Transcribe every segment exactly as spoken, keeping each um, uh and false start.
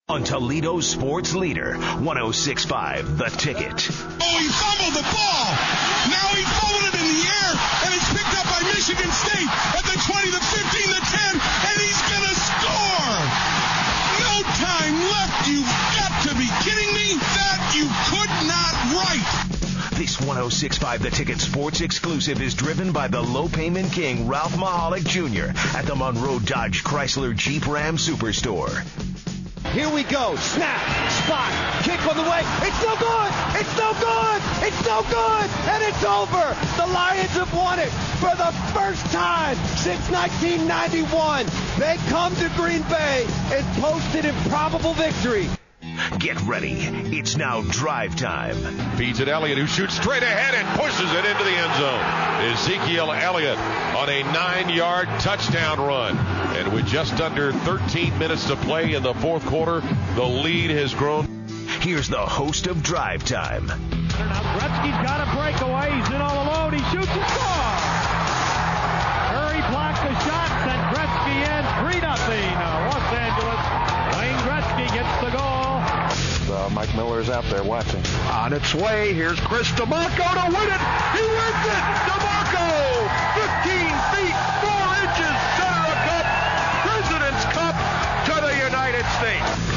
On Toledo's sports leader, one oh six point five, The Ticket. Oh, he fumbled the ball. Now he fumbled it in the air, and it's picked up by Michigan State at the twenty, the fifteen, the ten, and he's going to score. No time left. You've got to be kidding me. That you could not write. This one oh six point five The Ticket sports exclusive is driven by the low-payment king, Ralph Mahalik Junior at the Monroe Dodge Chrysler Jeep Ram Superstore. Here we go. Snap, spot, kick on the way. It's no good. It's no good. It's no good. And it's over. The Lions have won it for the first time since nineteen ninety-one. They come to Green Bay and post an improbable victory. Get ready. It's now drive time. Feeds it Elliott, who shoots straight ahead and pushes it into the end zone. Ezekiel Elliott on a nine-yard touchdown run. And with just under thirteen minutes to play in the fourth quarter, the lead has grown. Here's the host of Drive Time. Now Gretzky's got a breakaway. He's in all alone. He shoots and scores. Murray blocked the shot, sent Gretzky in. three nothing. Los Angeles. Wayne Gretzky gets the goal. Uh, Mike Miller's out there watching. On its way, here's Chris DeMarco to win it. He wins it. DeMarco, fifteen feet, four inches, center of cup, President's Cup to the United States.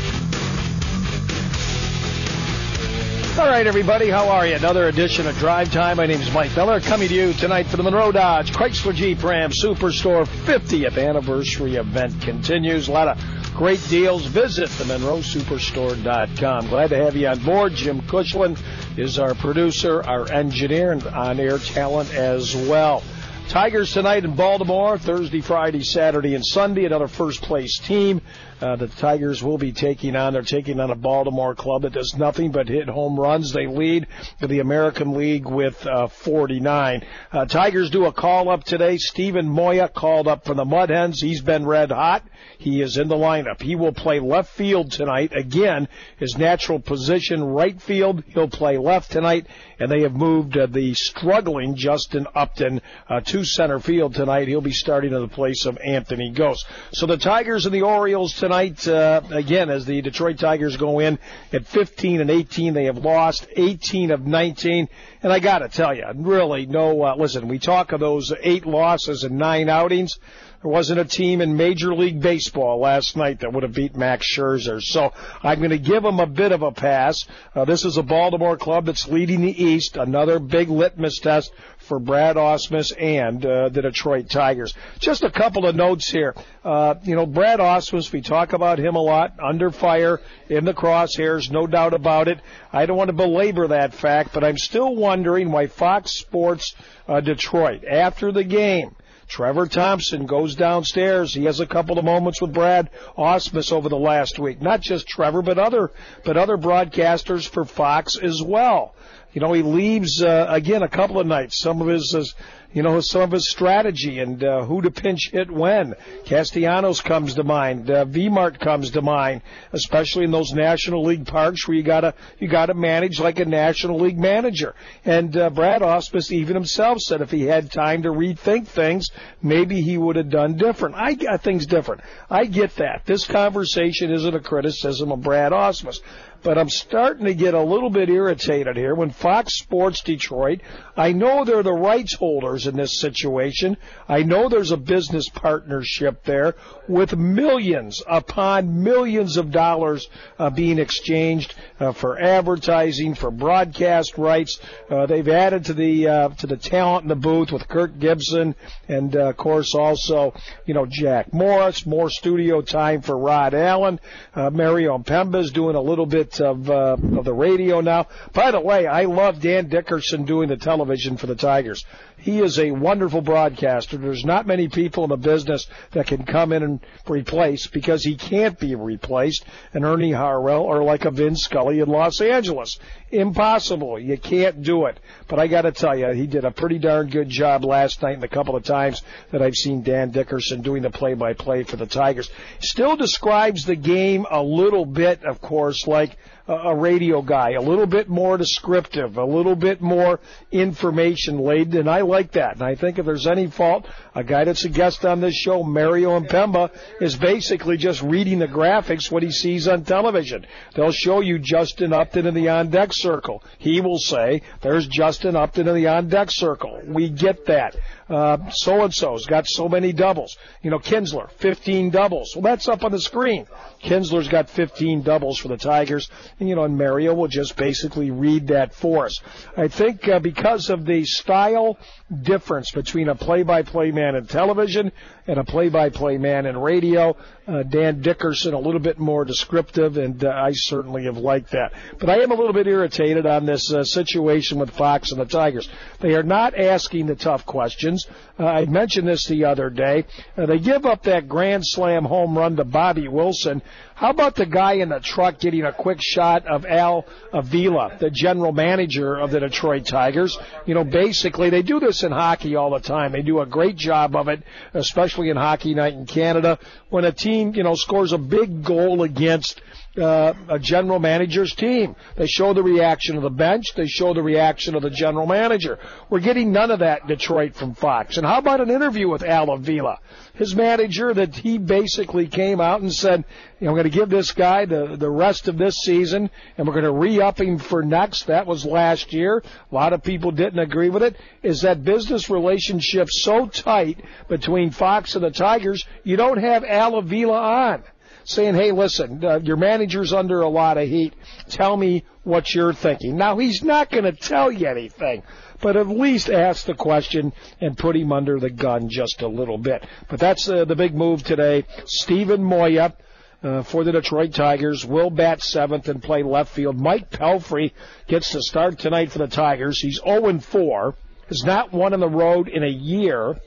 All right, everybody, how are you? Another edition of Drive Time. My name is Mike Miller, coming to you tonight for the Monroe Dodge Chrysler Jeep Ram Superstore fiftieth anniversary event continues. A lot of great deals. Visit the Monroe Superstore dot com. Glad to have you on board. Jim Cushlan is our producer, our engineer, and on-air talent as well. Tigers tonight in Baltimore, Thursday, Friday, Saturday, and Sunday. Another first-place team. Uh, the Tigers will be taking on, they're taking on a Baltimore club that does nothing but hit home runs. They lead the American League with uh, forty-nine. Uh, Tigers do a call-up today. Steven Moya called up for the Mud Hens. He's been red hot. He is in the lineup. He will play left field tonight. Again, his natural position, right field. He'll play left tonight. And they have moved uh, the struggling Justin Upton uh, to center field tonight. He'll be starting in the place of Anthony Gose. So the Tigers and the Orioles tonight, uh, again, as the Detroit Tigers go in at fifteen and eighteen, they have lost eighteen of nineteen. And I got to tell you, really, no, uh, listen, we talk of those eight losses and nine outings. There wasn't a team in Major League Baseball last night that would have beat Max Scherzer. So I'm going to give them a bit of a pass. Uh, this is a Baltimore club that's leading the East. Another big litmus test for Brad Ausmus and uh, the Detroit Tigers. Just a couple of notes here. Uh, you know, Brad Ausmus, we talk about him a lot, under fire, in the crosshairs, no doubt about it. I don't want to belabor that fact, but I'm still wondering why Fox Sports uh, Detroit, after the game, Trevor Thompson goes downstairs. He has a couple of moments with Brad Ausmus over the last week. Not just Trevor, but other but other broadcasters for Fox as well. You know, he leaves, uh, again, a couple of nights, some of his, uh, you know, some of his strategy and uh, who to pinch hit when. Castellanos comes to mind. Uh, V-Mart comes to mind, especially in those National League parks where you gotta, you gotta manage like a National League manager. And uh, Brad Ausmus even himself said if he had time to rethink things, maybe he would have done different. I got things different. I get that. This conversation isn't a criticism of Brad Ausmus. But I'm starting to get a little bit irritated here when Fox Sports Detroit, I know they're the rights holders in this situation. I know there's a business partnership there with millions upon millions of dollars uh, being exchanged uh, for advertising, for broadcast rights. Uh, they've added to the uh, to the talent in the booth with Kirk Gibson and, uh, of course, also, you know, Jack Morris, more studio time for Rod Allen. Uh, Mario Pemba's doing a little bit of uh, of the radio now. By the way, I love Dan Dickerson doing the television for the Tigers. He is a wonderful broadcaster. There's not many people in the business that can come in and replace, because he can't be replaced, an Ernie Harwell or like a Vin Scully in Los Angeles. Impossible. You can't do it. But I got to tell you, he did a pretty darn good job last night and a couple of times that I've seen Dan Dickerson doing the play-by-play for the Tigers. Still describes the game a little bit, of course, like a, a radio guy, a little bit more descriptive, a little bit more information laden, and I like that. And I think if there's any fault, a guy that's a guest on this show, Mario Impemba, is basically just reading the graphics, what he sees on television. They'll show you Justin Upton in the on-deck circle. He will say, there's Justin Upton in the on-deck circle. We get that. Uh, so-and-so's got so many doubles. You know, Kinsler, fifteen doubles. Well, that's up on the screen. Kinsler's got fifteen doubles for the Tigers. And, you know, and Mario will just basically read that for us. I think uh, because of the style difference between a play-by-play man in television and a play-by-play man in radio, uh, Dan Dickerson a little bit more descriptive, and uh, I certainly have liked that. But I am a little bit irritated on this uh, situation with Fox and the Tigers. They are not asking the tough questions. Uh, I mentioned this the other day. Uh, they give up that grand slam home run to Bobby Wilson. How about the guy in the truck getting a quick shot of Al Avila, the general manager of the Detroit Tigers? You know, basically, they do this in hockey all the time. They do a great job of it, especially in Hockey Night in Canada, when a team, you know, scores a big goal against Uh, a general manager's team. They show the reaction of the bench. They show the reaction of the general manager. We're getting none of that in Detroit from Fox. And how about an interview with Al Avila, his manager, that he basically came out and said, you know, I'm going to give this guy the, the rest of this season, and we're going to re-up him for next. That was last year. A lot of people didn't agree with it. Is that business relationship so tight between Fox and the Tigers, you don't have Al Avila on saying, hey, listen, uh, your manager's under a lot of heat. Tell me what you're thinking. Now, he's not going to tell you anything, but at least ask the question and put him under the gun just a little bit. But that's uh, the big move today. Steven Moya uh, for the Detroit Tigers will bat seventh and play left field. Mike Pelfrey gets to start tonight for the Tigers. He's oh and four, has not won on the road in a year.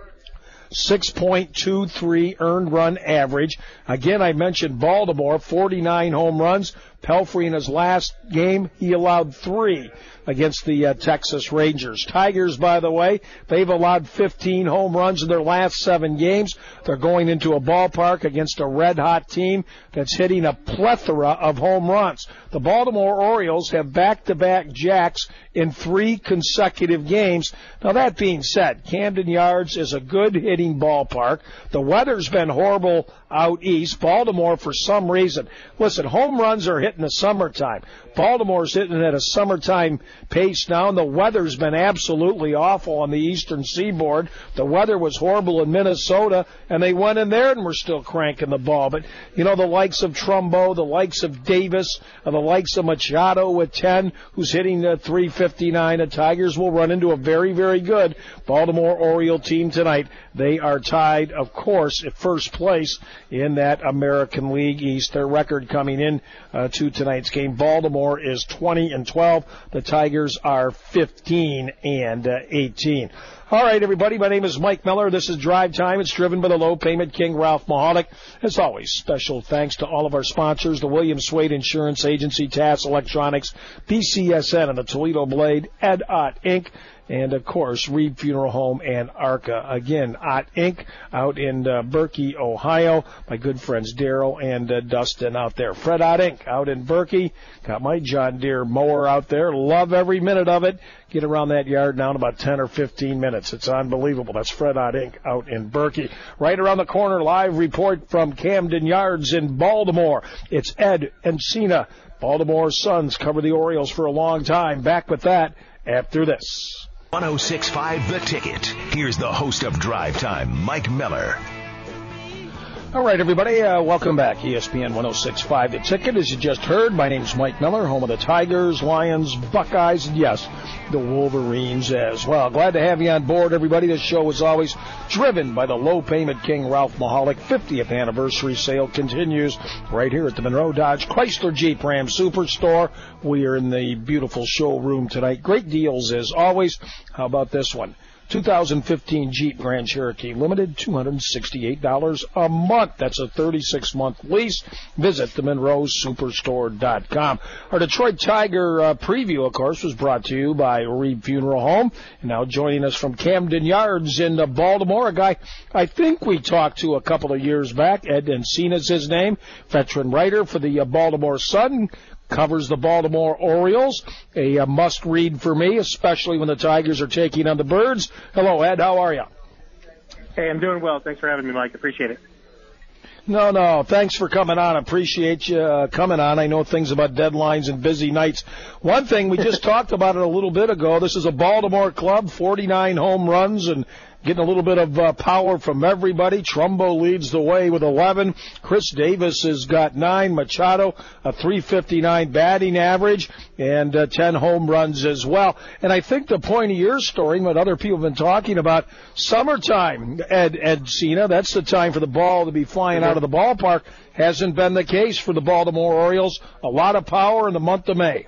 six point two three earned run average. Again, I mentioned Baltimore, forty-nine home runs. Pelfrey in his last game, he allowed three against the uh, Texas Rangers. Tigers, by the way, they've allowed fifteen home runs in their last seven games. They're going into a ballpark against a red-hot team that's hitting a plethora of home runs. The Baltimore Orioles have back-to-back jacks in three consecutive games. Now, that being said, Camden Yards is a good-hitting ballpark. The weather's been horrible out east. Baltimore, for some reason, listen, home runs are hit in the summertime. Baltimore's hitting at a summertime pace now, and the weather's been absolutely awful on the eastern seaboard. The weather was horrible in Minnesota, and they went in there and were still cranking the ball. But, you know, the likes of Trumbo, the likes of Davis, and the likes of Machado with ten, who's hitting uh, three fifty-nine, the Tigers will run into a very, very good Baltimore Oriole team tonight. They are tied, of course, at first place in that American League East. Their record coming in uh, to tonight's game, Baltimore is twenty and twelve. The Tigers are fifteen and eighteen. All right, everybody, my name is Mike Miller. This is Drive Time. It's driven by the Low Payment King, Ralph Mahalik. As always, special thanks to all of our sponsors, the Williams Swade Insurance Agency, T A S Electronics, P C S N, and the Toledo Blade, Ed Ott Incorporated. And, of course, Reed Funeral Home and ARCA. Again, Ott Incorporated out in uh, Berkey, Ohio. My good friends Daryl and uh, Dustin out there. Fred Ott Incorporated out in Berkey. Got my John Deere mower out there. Love every minute of it. Get around that yard now in about ten or fifteen minutes. It's unbelievable. That's Fred Ott Incorporated out in Berkey. Right around the corner, live report from Camden Yards in Baltimore. It's Ed Encina. Baltimore Suns cover the Orioles for a long time. Back with that after this. one oh six point five The Ticket. Here's the host of Drive Time, Mike Miller. All right, everybody, uh, welcome back. E S P N one oh six point five The Ticket. As you just heard, my name's Mike Miller, home of the Tigers, Lions, Buckeyes, and yes, the Wolverines as well. Glad to have you on board, everybody. This show is always driven by the Low Payment King, Ralph Mahalik. fiftieth anniversary sale continues right here at the Monroe Dodge Chrysler Jeep Ram Superstore. We are in the beautiful showroom tonight. Great deals as always. How about this one? two thousand fifteen Jeep Grand Cherokee Limited, two hundred sixty-eight dollars a month. That's a thirty-six month lease. Visit the Monroe Superstore dot com. Our Detroit Tiger uh, preview, of course, was brought to you by Reed Funeral Home. And now joining us from Camden Yards in uh, Baltimore, a guy I think we talked to a couple of years back. Ed Encina's his name, veteran writer for the uh, Baltimore Sun. covers the Baltimore Orioles. A, a must-read for me, especially when the Tigers are taking on the Birds. Hello, Ed. How are you? Hey, I'm doing well. Thanks for having me, Mike. Appreciate it. No, no. Thanks for coming on. Appreciate you uh, coming on. I know things about deadlines and busy nights. One thing, we just talked about it a little bit ago. This is a Baltimore club, forty-nine home runs and getting a little bit of uh, power from everybody. Trumbo leads the way with eleven. Chris Davis has got nine. Machado, a three fifty-nine batting average, and uh, ten home runs as well. And I think the point of your story, what other people have been talking about, summertime, Ed, Ed Cena, that's the time for the ball to be flying mm-hmm. out of the ballpark. Hasn't been the case for the Baltimore Orioles. A lot of power in the month of May.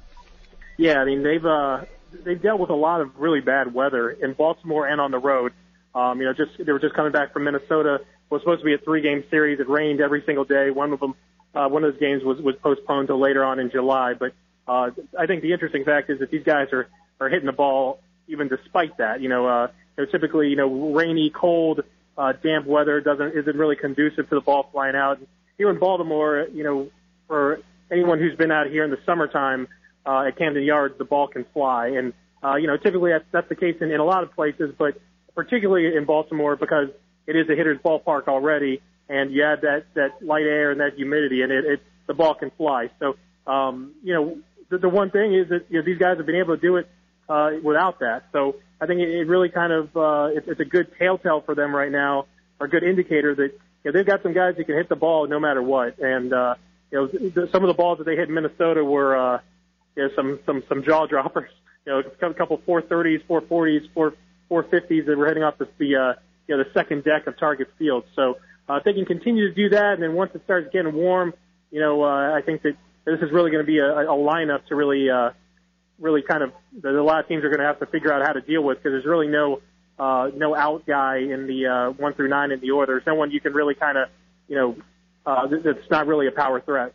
Yeah, I mean, they've... Uh... They've dealt with a lot of really bad weather in Baltimore and on the road. Um, you know, just they were just coming back from Minnesota. It was supposed to be a three-game series. It rained every single day. One of them, uh, one of those games was was postponed to later on in July. But uh, I think the interesting fact is that these guys are are hitting the ball even despite that. You know, uh, you know typically, you know, rainy, cold, uh, damp weather doesn't isn't really conducive to the ball flying out. Here in Baltimore, you know, for anyone who's been out here in the summertime. Uh, at Camden Yards, the ball can fly. And, uh, you know, typically that's, that's the case in, in a lot of places, but particularly in Baltimore because it is a hitter's ballpark already, and you add that, that light air and that humidity, and it, it the ball can fly. So, um, you know, the, the one thing is that, you know, these guys have been able to do it uh, without that. So I think it, it really kind of uh, it, it's a good telltale for them right now, or a good indicator that, you know, they've got some guys who can hit the ball no matter what. And, uh, you know, some of the balls that they hit in Minnesota were, uh, you know, some, some, some jaw droppers, you know, a couple four thirties, four forties, four, four fifties that were heading off the, the, uh, you know, the second deck of Target Field. So, uh, if they can continue to do that, and then once it starts getting warm, you know, uh, I think that this is really going to be a, a lineup to really, uh, really kind of, that a lot of teams are going to have to figure out how to deal with, because there's really no, uh, no out guy in the, uh, one through nine in the order. There's no one you can really kind of, you know, uh, that's not really a power threat.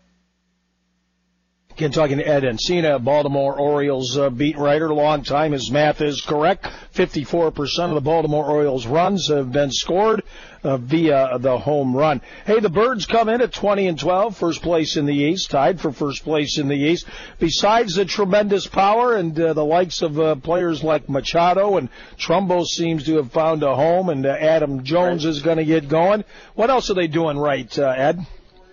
Again, talking to Ed Encina, Baltimore Orioles uh, beat writer, long time. His math is correct. fifty-four percent of the Baltimore Orioles runs have been scored uh, via the home run. Hey, the Birds come in at twenty and twelve, first place in the East, tied for first place in the East. Besides the tremendous power and uh, the likes of uh, players like Machado, and Trumbo seems to have found a home, and uh, Adam Jones right. is going to get going. What else are they doing right, uh, Ed?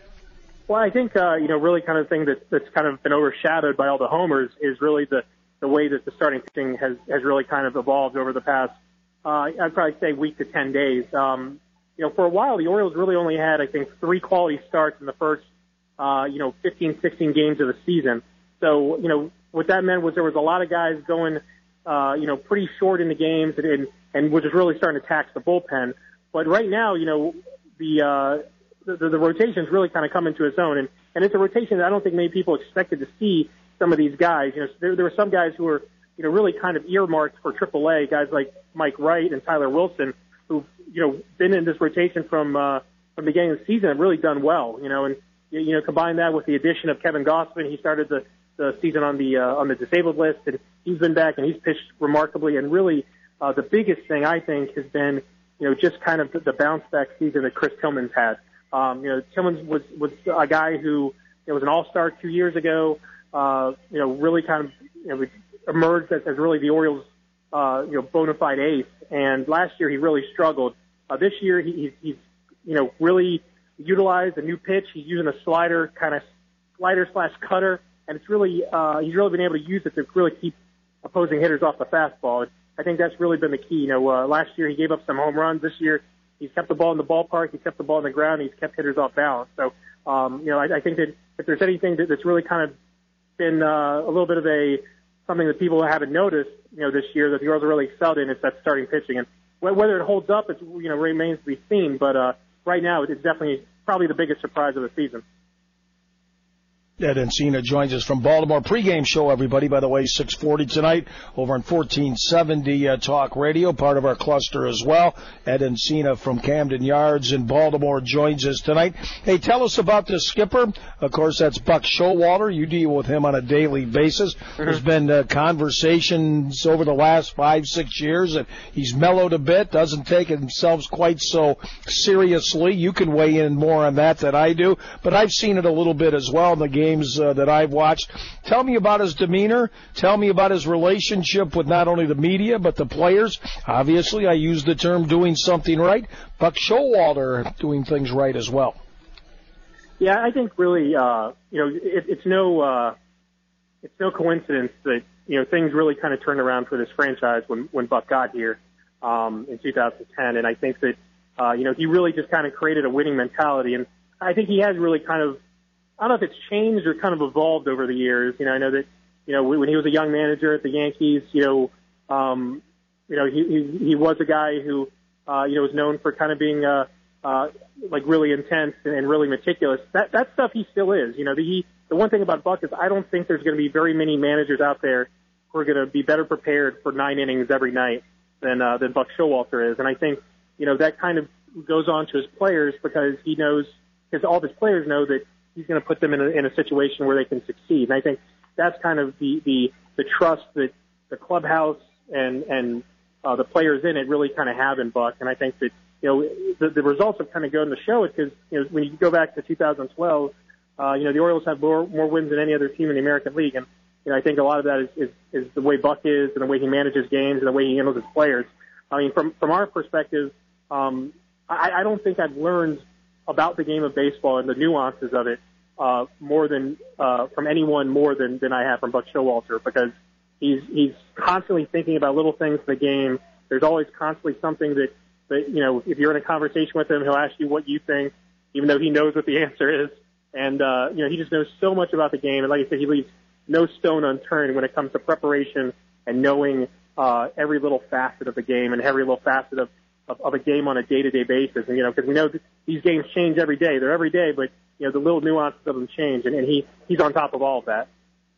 Well, I think, uh, you know, really kind of the thing that, that's kind of been overshadowed by all the homers is really the, the way that the starting pitching has, has really kind of evolved over the past, uh, I'd probably say week to ten days. Um, you know, for a while, the Orioles really only had, I think, three quality starts in the first, uh, you know, fifteen, sixteen games of the season. So, you know, what that meant was there was a lot of guys going, uh, you know, pretty short in the games and, and, and which is really starting to tax the bullpen. But right now, you know, the, uh, The, the, the rotation's really kind of come into its own, and, and it's a rotation that I don't think many people expected to see some of these guys. You know, there, there were some guys who were, you know, really kind of earmarked for triple A, guys like Mike Wright and Tyler Wilson, who've, you know, been in this rotation from, uh, from the beginning of the season and really done well, you know, and, you know, combine that with the addition of Kevin Gausman. He started the, the season on the, uh, on the disabled list, and he's been back and he's pitched remarkably, and really, uh, the biggest thing I think has been, you know, just kind of the, the bounce back season that Chris Tillman's had. Um, you know, Tillman was, was a guy who, you know, was an all-star two years ago, uh, you know, really kind of, you know, emerged as, as really the Orioles, uh, you know, bona fide ace. And last year he really struggled. Uh, this year he, he's, he's, you know, really utilized a new pitch. He's using a slider, kind of slider slash cutter. And it's really, uh, he's really been able to use it to really keep opposing hitters off the fastball. I think that's really been the key. You know, uh, last year he gave up some home runs. This year, he's kept the ball in the ballpark. He's kept the ball on the ground. He's kept hitters off balance. So, um, you know, I, I think that if there's anything that, that's really kind of been uh, a little bit of a something that people haven't noticed, you know, this year that the Orioles really excelled in, it's that starting pitching. And whether it holds up, it's, you know, remains to be seen. But uh, right now, it's definitely probably the biggest surprise of the season. Ed Encina joins us from Baltimore. Pre-game show, everybody, by the way, six forty tonight over on fourteen seventy uh, Talk Radio, part of our cluster as well. Ed Encina from Camden Yards in Baltimore joins us tonight. Hey, tell us about the skipper. Of course, that's Buck Showalter. You deal with him on a daily basis. Mm-hmm. There's been uh, conversations over the last five, six years that he's mellowed a bit, doesn't take himself quite so seriously. You can weigh in more on that than I do, but I've seen it a little bit as well in the game games uh, that I've watched. Tell me about his demeanor. Tell me about his relationship with not only the media but the players. Obviously, I use the term doing something right. Buck Showalter doing things right as well. Yeah, I think really, uh, you know, it, it's no, uh, it's no coincidence that, you know, things really kind of turned around for this franchise when, when Buck got here, um, in two thousand ten. And I think that, uh, you know, he really just kind of created a winning mentality. And I think he has really kind of, I don't know if it's changed or kind of evolved over the years. You know, I know that, you know, when he was a young manager at the Yankees, you know, um, you know, he, he, he was a guy who, uh, you know, was known for kind of being, uh, uh, like really intense and really meticulous. That, that stuff he still is. You know, the, he, the one thing about Buck is I don't think there's going to be very many managers out there who are going to be better prepared for nine innings every night than, uh, than Buck Showalter is. And I think, you know, that kind of goes on to his players because he knows, because all of his players know that he's going to put them in a, in a situation where they can succeed. And I think that's kind of the, the, the trust that the clubhouse and, and, uh, the players in it really kind of have in Buck. And I think that, you know, the, the results have kind of gone to show it because, you know, when you go back to two thousand twelve, uh, you know, the Orioles have more, more wins than any other team in the American League. And, you know, I think a lot of that is, is, is the way Buck is and the way he manages games and the way he handles his players. I mean, from, from our perspective, um, I, I don't think I've learned about the game of baseball and the nuances of it, uh, more than, uh, from anyone more than, than I have from Buck Showalter because he's, he's constantly thinking about little things in the game. There's always constantly something that, that, you know, if you're in a conversation with him, he'll ask you what you think, even though he knows what the answer is. And, uh, you know, he just knows so much about the game. And like I said, he leaves no stone unturned when it comes to preparation and knowing, uh, every little facet of the game and every little facet of, of, of a game on a day-to-day basis. And, you know, because we know these games change every day. They're every day, but, you know, the little nuances of them change. And, and he, he's on top of all of that.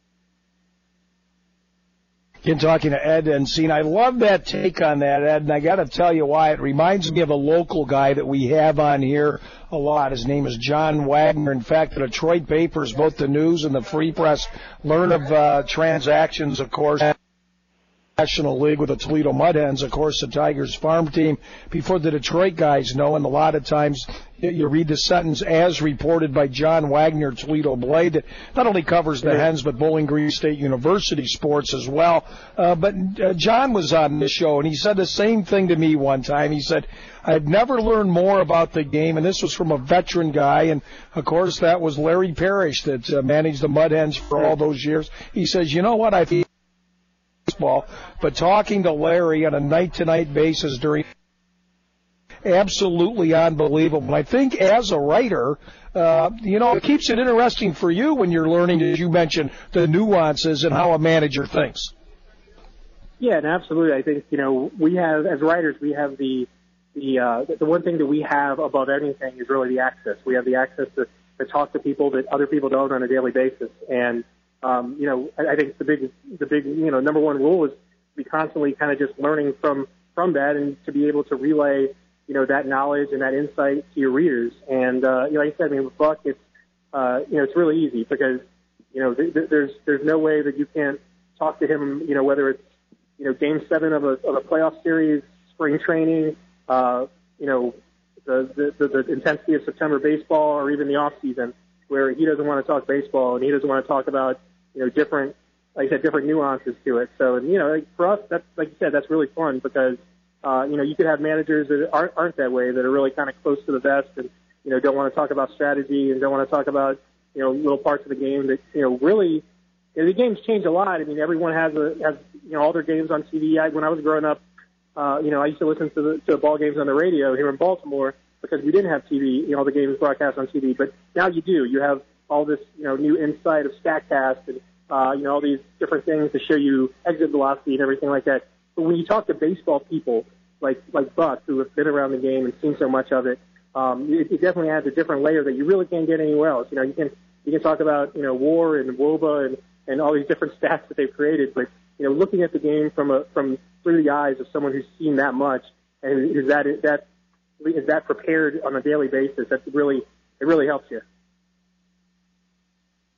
Again, talking to Ed Encina. I love that take on that, Ed, and I got to tell you why. It reminds me of a local guy that we have on here a lot. His name is John Wagner. In fact, the Detroit papers, both the News and the Free Press, learn of uh, transactions, of course, National League with the Toledo Mud Hens, of course, the Tigers farm team, before the Detroit guys know. And a lot of times you read the sentence, as reported by John Wagner, Toledo Blade, that not only covers the Hens, but Bowling Green State University sports as well. Uh, but uh, John was on the show, and he said the same thing to me one time. He said, I've never learned more about the game, and this was from a veteran guy, and, of course, that was Larry Parrish that uh, managed the Mud Hens for all those years. He says, you know what, I feel baseball, but talking to Larry on a night-to-night basis during absolutely unbelievable. I think as a writer, uh, you know, it keeps it interesting for you when you're learning, as you mentioned, the nuances and how a manager thinks. Yeah, and absolutely. I think, you know, we have, as writers, we have the, the, uh, the one thing that we have above anything is really the access. We have the access to, to talk to people that other people don't on a daily basis. And, um, you know, I, I think the big, the big, you know, number one rule is to be constantly kind of just learning from, from that and to be able to relay, you know, that knowledge and that insight to your readers. And, uh, you know, like I said, I mean, with Buck, it's, uh, you know, it's really easy because, you know, th- th- there's, there's no way that you can't talk to him, you know, whether it's, you know, game seven of a, of a playoff series, spring training, uh, you know, the, the, the intensity of September baseball or even the off season where he doesn't want to talk baseball and he doesn't want to talk about, you know, different, like I said, different nuances to it. So, and, you know, like for us, that's, like you said, that's really fun because, Uh, you know, you could have managers that aren't, aren't that way, that are really kind of close to the vest and, you know, don't want to talk about strategy and don't want to talk about, you know, little parts of the game that, you know, really, you know, the game's changed a lot. I mean, everyone has, a, has you know, all their games on T V. I, when I was growing up, uh, you know, I used to listen to the, to the ball games on the radio here in Baltimore because we didn't have T V, you know, all the games broadcast on T V. But now you do. You have all this, you know, new insight of StatCast and, uh, you know, all these different things to show you exit velocity and everything like that. But when you talk to baseball people, like like Buck, who have been around the game and seen so much of it, um, it, it definitely adds a different layer that you really can't get anywhere else. You know, you can you can talk about, you know, WAR and WOBA and, and all these different stats that they've created, but, you know, looking at the game from a from through the eyes of someone who's seen that much and is that that is that prepared on a daily basis, that's really it really helps you.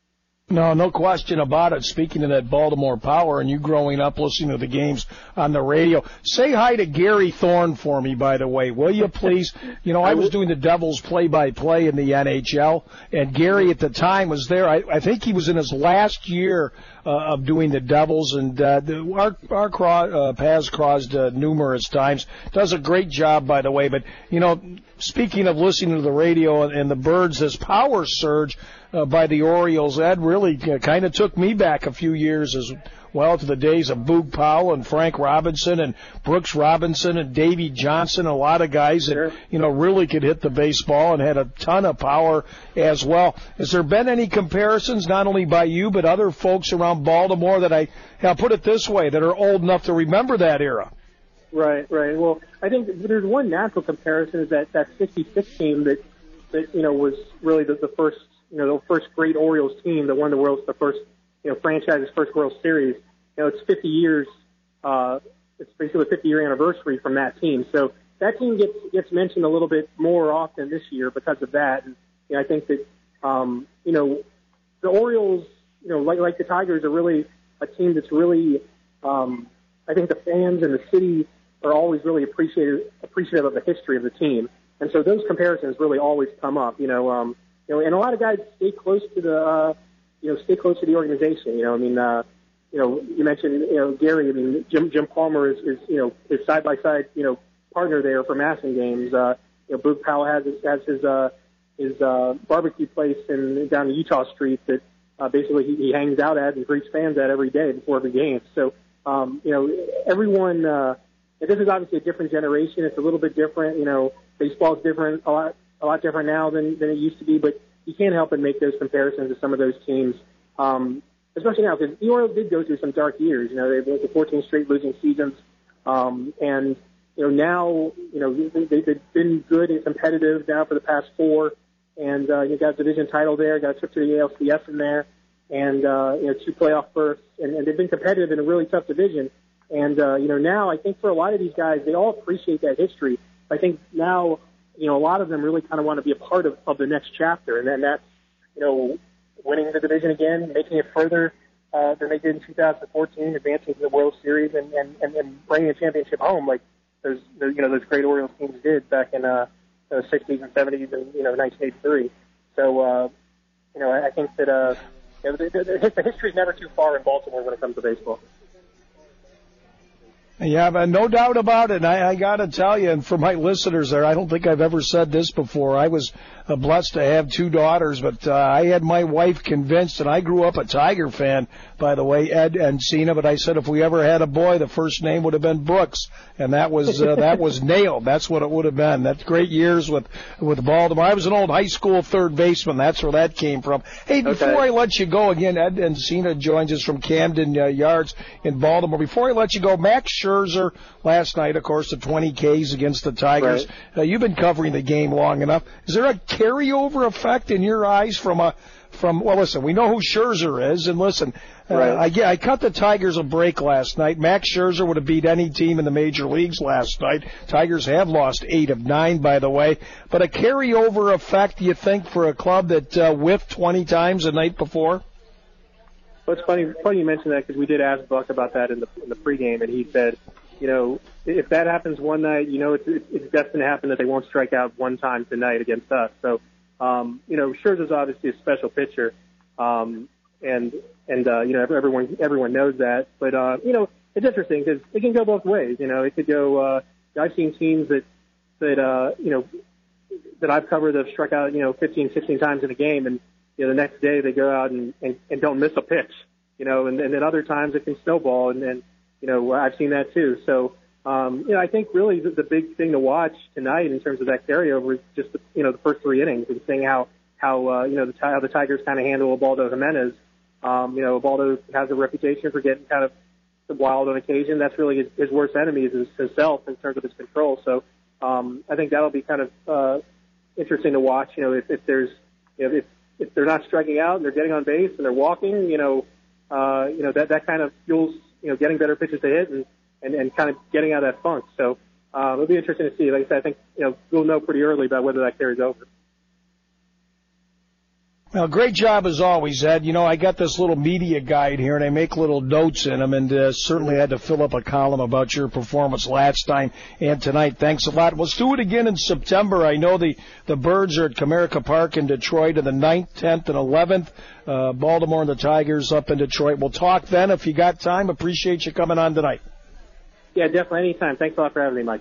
No, no question about it. Speaking of that Baltimore Power and you growing up listening to the games on the radio, say hi to Gary Thorne for me, by the way, will you please? You know, I was doing the Devils play-by-play in the N H L, and Gary at the time was there. I, I think he was in his last year uh, of doing the Devils, and uh, the, our, our cro- uh, paths crossed uh, numerous times. Does a great job, by the way. But, you know, speaking of listening to the radio and, and the Birds, this power surge uh, by the Orioles, that really uh, kind of took me back a few years as well to the days of Boog Powell and Frank Robinson and Brooks Robinson and Davey Johnson, a lot of guys that, sure. you know, really could hit the baseball and had a ton of power as well. Has there been any comparisons, not only by you, but other folks around Baltimore that I, I'll put it this way, that are old enough to remember that era? Right, right. Well, I think there's one natural comparison is that that sixty-six team that, that you know, was really the, the first, you know, the first great Orioles team that won the world's the first, you know, franchise's first World Series. You know, it's fifty years. Uh, it's basically a fifty-year anniversary from that team. So that team gets gets mentioned a little bit more often this year because of that. And you know, I think that um, you know, the Orioles, you know, like like the Tigers, are really a team that's really. Um, I think the fans and the city are always really appreciative appreciative of the history of the team, and so those comparisons really always come up. You know, um, you know, and a lot of guys stay close to the, uh, you know, stay close to the organization. You know, I mean, uh, you know, you mentioned, you know, Gary. I mean, Jim Jim Palmer is, is you know, his side by side, you know, partner there for Masson games. Uh, you know, Boog Powell has his, has his uh, his uh, barbecue place in down Utah Street that uh, basically he, he hangs out at and greets fans at every day before every game. So, um, you know, everyone. Uh, This is obviously a different generation. It's a little bit different. You know, baseball is different, a lot, a lot different now than, than it used to be. But you can't help but make those comparisons to some of those teams, um, especially now because the Orioles did go through some dark years. You know, they went to fourteen straight losing seasons, um, and you know now, you know they, they've been good and competitive now for the past four, and uh, you got a division title there, got a trip to the A L C S in there, and uh, you know two playoff berths, and, and they've been competitive in a really tough division. And, uh, you know, now I think for a lot of these guys, they all appreciate that history. I think now, you know, a lot of them really kind of want to be a part of, of the next chapter. And then that's, you know, winning the division again, making it further uh, than they did in two thousand fourteen, advancing to the World Series and, and, and, and bringing a championship home like those, those, you know, those great Orioles teams did back in uh, the sixties and seventies and, you know, nineteen eighty-three. So, uh, you know, I, I think that uh, you know, the, the, the history is never too far in Baltimore when it comes to baseball. Yeah, but no doubt about it. I, I got to tell you, and for my listeners there, I don't think I've ever said this before. I was uh, blessed to have two daughters, but uh, I had my wife convinced, and I grew up a Tiger fan, by the way, Ed and Cena, but I said if we ever had a boy, the first name would have been Brooks, and that was uh, that was nailed. That's what it would have been. That's great years with, with Baltimore. I was an old high school third baseman. That's where that came from. Hey, before okay. I let you go, again, Ed and Cena joins us from Camden uh, Yards in Baltimore. Before I let you go, Max Scherzer last night, of course, the twenty Ks against the Tigers. Right. Uh, you've been covering the game long enough. Is there a carryover effect in your eyes from a from? Well, listen, we know who Scherzer is, and listen, uh, right. I, I cut the Tigers a break last night. Max Scherzer would have beat any team in the major leagues last night. Tigers have lost eight of nine, by the way. But a carryover effect, do you think, for a club that uh, whiffed twenty times the night before? Well, it's funny, funny you mention that because we did ask Buck about that in the in the pregame, and he said, you know, if that happens one night, you know, it's it's destined to happen that they won't strike out one time tonight against us. So, um, you know, Scherzer's obviously a special pitcher, um, and and uh, you know everyone everyone knows that. But uh, you know, it's interesting because it can go both ways. You know, it could go. Uh, I've seen teams that that uh, you know that I've covered that have struck out you know fifteen, sixteen times in a game, and you know, the next day they go out and, and, and don't miss a pitch, you know, and, and then other times it can snowball. And then, you know, I've seen that too. So, um, you know, I think really the, the big thing to watch tonight in terms of that carryover is just, the, you know, the first three innings and seeing how, how, uh, you know, the, how the Tigers kind of handle Ubaldo Jimenez. Um, you know, Ubaldo has a reputation for getting kind of wild on occasion. That's really his, his worst enemy is his, himself in terms of his control. So, um, I think that'll be kind of, uh, interesting to watch, you know, if, if there's, you know, if, if they're not striking out and they're getting on base and they're walking, you know, uh, you know, that, that kind of fuels, you know, getting better pitches to hit and, and, and kind of getting out of that funk. So, uh, it'll be interesting to see. Like I said, I think, you know, we'll know pretty early about whether that carries over. Well, great job as always, Ed. You know, I got this little media guide here, and I make little notes in them, and uh, certainly had to fill up a column about your performance last time and tonight. Thanks a lot. Let's do it again in September. I know the, the Birds are at Comerica Park in Detroit on the ninth, tenth, and eleventh. Uh, Baltimore and the Tigers up in Detroit. We'll talk then if you got time. Appreciate you coming on tonight. Yeah, definitely. Anytime. Thanks a lot for having me, Mike.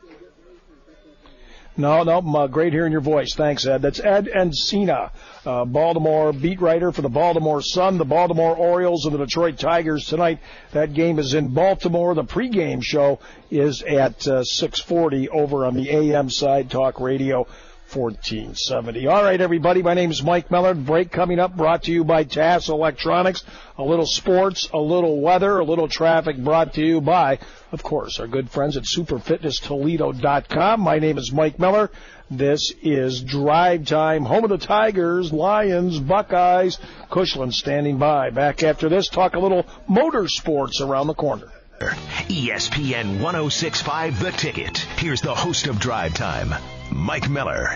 No, no, uh, great hearing your voice. Thanks, Ed. That's Ed Encina, uh, Baltimore beat writer for the Baltimore Sun, the Baltimore Orioles, and the Detroit Tigers tonight. That game is in Baltimore. The pregame show is at uh, six forty over on the A M side, Talk Radio fourteen seventy. All right, everybody, my name is Mike Millard. Break coming up, brought to you by T A S Electronics. A little sports, a little weather, a little traffic, brought to you by, of course, our good friends at super fitness toledo dot com. My name is Mike Miller. This is Drive Time, home of the Tigers, Lions, Buckeyes. Cushland standing by. Back after this, talk a little motorsports around the corner. E S P N one oh six point five The Ticket. Here's the host of Drive Time, Mike Miller.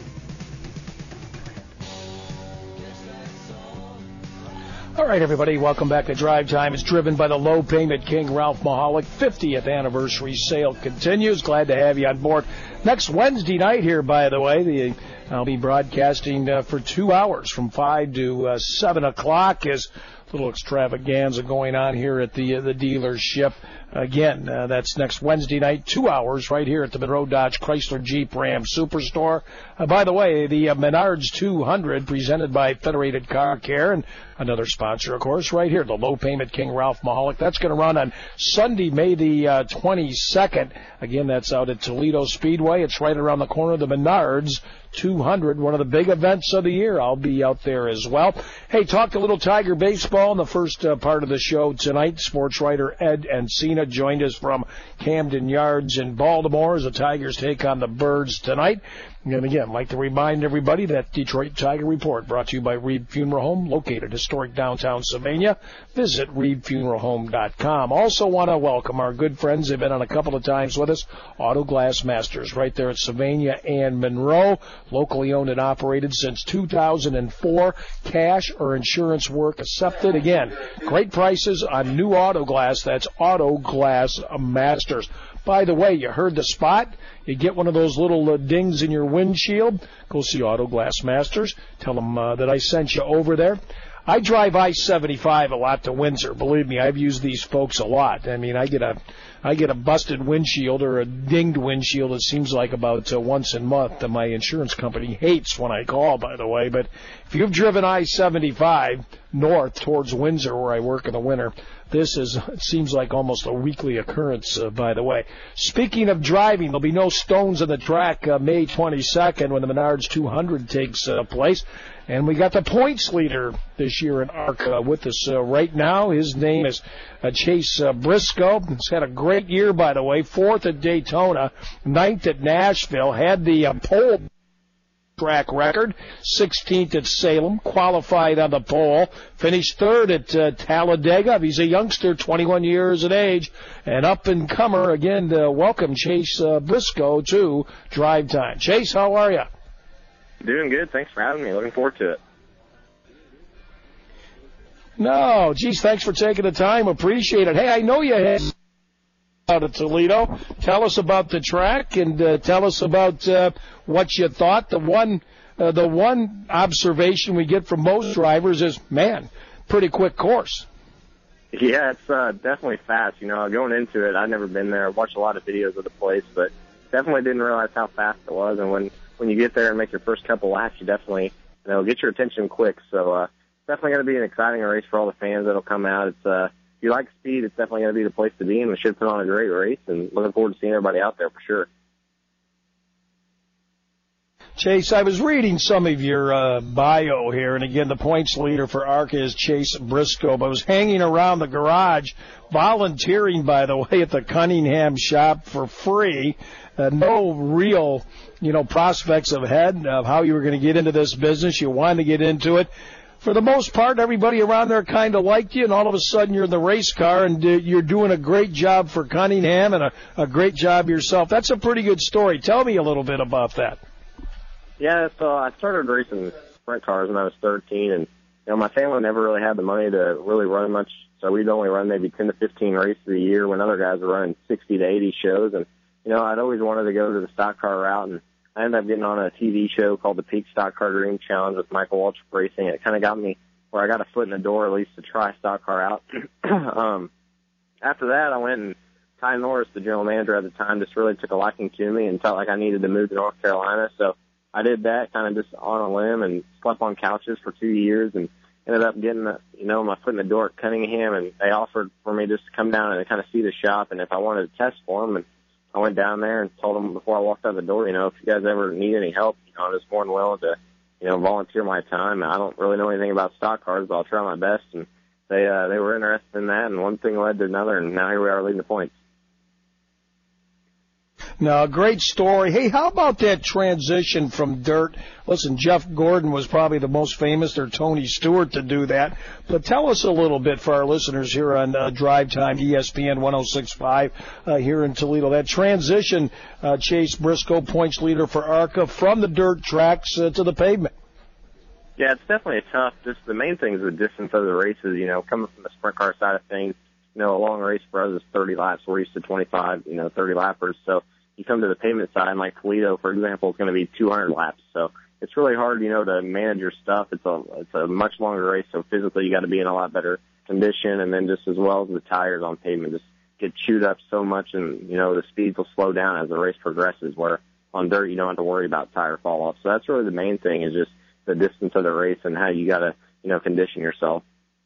All right, everybody, welcome back to Drive Time. It's driven by the low payment king, Ralph Mahalik. fiftieth anniversary sale continues. Glad to have you on board. Next Wednesday night here, by the way, the, I'll be broadcasting uh, for two hours from five to uh, seven o'clock. Is a little extravaganza going on here at the uh, the dealership. Again, uh, that's next Wednesday night, two hours right here at the Monroe Dodge Chrysler Jeep Ram Superstore. Uh, by the way, the uh, Menards two hundred presented by Federated Car Care, and another sponsor, of course, right here, the low payment king, Ralph Mahalik. That's going to run on Sunday, May the uh, twenty-second. Again, that's out at Toledo Speedway. It's right around the corner of the Menards two hundred, one of the big events of the year. I'll be out there as well. Hey, talked a little Tiger baseball in the first uh, part of the show tonight. Sports writer Ed Encina joined us from Camden Yards in Baltimore as the Tigers take on the Birds tonight. And again, I'd like to remind everybody that Detroit Tiger Report brought to you by Reed Funeral Home, located in historic downtown Sylvania. Visit reed funeral home dot com. Also want to welcome our good friends. They've been on a couple of times with us. Auto Glass Masters, right there at Sylvania and Monroe. Locally owned and operated since two thousand four. Cash or insurance work accepted. Again, great prices on new auto glass. That's Auto Glass Masters. By the way, you heard the spot. You get one of those little uh, dings in your windshield. Go see Auto Glass Masters. Tell them uh, that I sent you over there. I drive I seventy-five a lot to Windsor. Believe me, I've used these folks a lot. I mean, I get a, I get a busted windshield or a dinged windshield. It seems like about uh, once a month. That my insurance company hates when I call, by the way. But if you've driven I seventy-five north towards Windsor, where I work in the winter, this is, it seems like almost a weekly occurrence, uh, by the way. Speaking of driving, there'll be no stones on the track uh, May twenty-second when the Menards two hundred takes uh, place. And we got the points leader this year in ARC uh, with us uh, right now. His name is uh, Chase uh, Briscoe. He's had a great year, by the way. Fourth at Daytona, ninth at Nashville. Had the uh, pole track record, sixteenth at Salem, qualified on the pole, finished third at uh, Talladega. He's a youngster, twenty-one years of age, and up-and-comer. Again, uh, welcome Chase uh, Briscoe to Drive Time. Chase, how are you? Doing good. Thanks for having me. Looking forward to it. No, geez, thanks for taking the time. Appreciate it. Hey, I know you had out of Toledo. Tell us about the track and uh, tell us about uh, what you thought. The one, uh, the one observation we get from most drivers is, man, pretty quick course. Yeah, it's uh, definitely fast. You know, going into it, I've never been there. I've watched a lot of videos of the place, but definitely didn't realize how fast it was. And when when you get there and make your first couple laps, you definitely, you know, get your attention quick. So uh, definitely going to be an exciting race for all the fans that'll come out. It's uh, if you like speed, it's definitely going to be the place to be, and we should put on a great race. And looking forward to seeing everybody out there for sure. Chase, I was reading some of your uh, bio here, and again, the points leader for ARCA is Chase Briscoe, but I was hanging around the garage, volunteering, by the way, at the Cunningham shop for free. Uh, no real, you know, prospects ahead of how you were going to get into this business. You wanted to get into it. For the most part, everybody around there kind of liked you, and all of a sudden you're in the race car, and uh, you're doing a great job for Cunningham and a, a great job yourself. That's a pretty good story. Tell me a little bit about that. Yeah, so I started racing sprint cars when I was thirteen, and you know, my family never really had the money to really run much, so we'd only run maybe ten to fifteen races a year when other guys were running sixty to eighty shows. And, you know, I'd always wanted to go to the stock car route, and I ended up getting on a T V show called the Peak Stock Car Dream Challenge with Michael Waltrip Racing. It kind of got me where I got a foot in the door, at least to try stock car out. um, after that, I went and Ty Norris, the general manager at the time, just really took a liking to me and felt like I needed to move to North Carolina. So I did that kind of just on a limb and slept on couches for two years and ended up getting, you know, my foot in the door at Cunningham, and they offered for me just to come down and kind of see the shop and if I wanted to test for them. And I went down there and told them before I walked out the door, you know, if you guys ever need any help, you know, I'm just more than willing to, you know, volunteer my time. I don't really know anything about stock cars, but I'll try my best. And they, uh, they were interested in that, and one thing led to another, and now here we are leading the points. No, great story. Hey, how about that transition from dirt? Listen, Jeff Gordon was probably the most famous, or Tony Stewart, to do that. But tell us a little bit for our listeners here on uh, Drive Time, E S P N one oh six point five uh, here in Toledo. That transition, uh, Chase Briscoe, points leader for ARCA, from the dirt tracks uh, to the pavement. Yeah, it's definitely tough. Just the main thing is the distance of the races. You know, coming from the sprint car side of things, you know, a long race for us is thirty laps. We're used to twenty-five, you know, thirty lappers. So you come to the pavement side, like Toledo, for example, is going to be two hundred laps. So it's really hard, you know, to manage your stuff. It's a it's a much longer race, so physically you got to be in a lot better condition, and then just as well as the tires on pavement just get chewed up so much, and you know the speeds will slow down as the race progresses. Where on dirt you don't have to worry about tire fall off. So that's really the main thing, is just the distance of the race and how you got to, you know, condition yourself.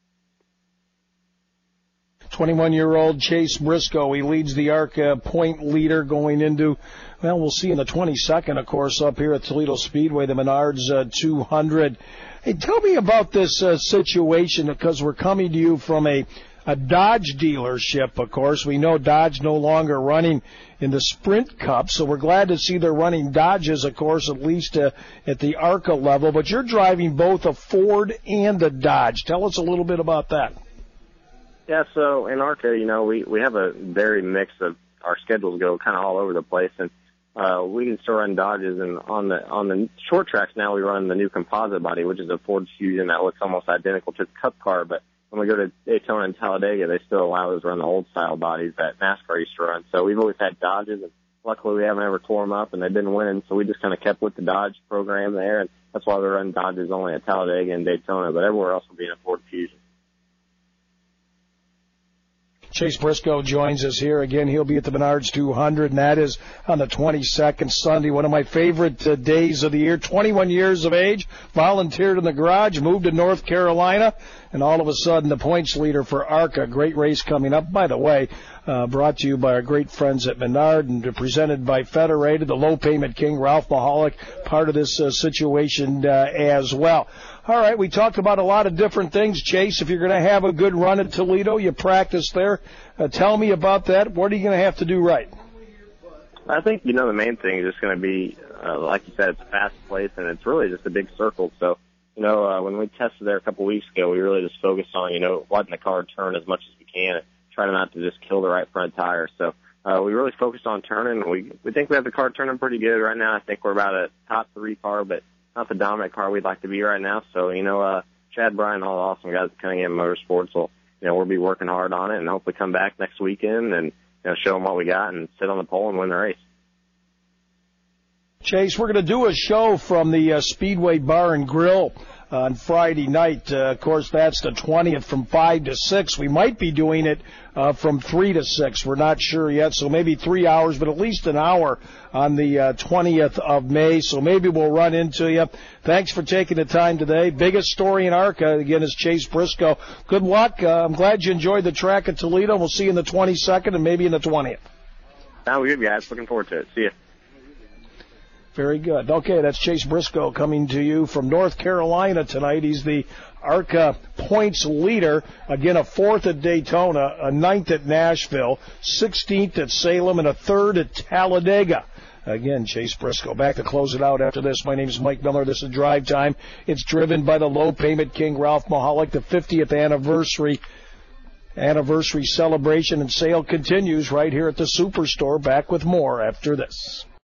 twenty-one-year-old Chase Briscoe, he leads the ARCA point leader going into, well, we'll see in the twenty-second, of course, up here at Toledo Speedway, the Menards uh, two hundred. Hey, tell me about this uh, situation, because we're coming to you from a, a Dodge dealership, of course. We know Dodge no longer running in the Sprint Cup, so we're glad to see they're running Dodges, of course, at least uh, at the ARCA level. But you're driving both a Ford and a Dodge. Tell us a little bit about that. Yeah, so in ARCA, you know, we, we have a very mix of, our schedules go kind of all over the place, and uh, we can still run Dodges, and on the on the short tracks now we run the new composite body, which is a Ford Fusion that looks almost identical to the Cup car, but when we go to Daytona and Talladega, they still allow us to run the old style bodies that NASCAR used to run. So we've always had Dodges, and luckily we haven't ever tore them up, and they've been winning, so we just kind of kept with the Dodge program there, and that's why we run Dodges only at Talladega and Daytona, but everywhere else will be in a Ford Fusion. Chase Briscoe joins us here again. He'll be at the Menards two hundred, and that is on the twenty-second, Sunday. One of my favorite uh, days of the year. twenty-one years of age, volunteered in the garage, moved to North Carolina, and all of a sudden the points leader for ARCA. Great race coming up. By the way, uh, brought to you by our great friends at Menard and presented by Federated, the low payment king, Ralph Mahalik, part of this uh, situation uh, as well. All right, we talked about a lot of different things, Chase. If you're going to have a good run at Toledo, you practice there. Uh, tell me about that. What are you going to have to do right? I think, you know, the main thing is just going to be, uh, like you said, it's a fast place, and it's really just a big circle. So, you know, uh, when we tested there a couple weeks ago, we really just focused on, you know, letting the car turn as much as we can and trying not to just kill the right front tire. So uh, we really focused on turning. We we think we have the car turning pretty good right now. I think we're about a top three car, but not the dominant car we'd like to be right now. So, you know, uh, Chad Bryan, all the awesome guys at Cunningham Motorsports will, you know, we'll be working hard on it and hopefully come back next weekend and, you know, show them what we got and sit on the pole and win the race. Chase, we're going to do a show from the uh, Speedway Bar and Grill on Friday night. Uh, of course, that's the twentieth from five to six. We might be doing it uh, from three to six. We're not sure yet, so maybe three hours, but at least an hour on the uh, twentieth of May. So maybe we'll run into you. Thanks for taking the time today. Biggest story in ARCA, again, is Chase Briscoe. Good luck. Uh, I'm glad you enjoyed the track at Toledo. We'll see you in the twenty-second and maybe in the twentieth. Sounds good, guys. Looking forward to it. See you. Very good. Okay, that's Chase Briscoe coming to you from North Carolina tonight. He's the ARCA points leader. Again, a fourth at Daytona, a ninth at Nashville, sixteenth at Salem, and a third at Talladega. Again, Chase Briscoe. Back to close it out after this. My name is Mike Miller. This is Drive Time. It's driven by the low payment king, Ralph Mahalik. The fiftieth anniversary anniversary celebration and sale continues right here at the Superstore. Back with more after this.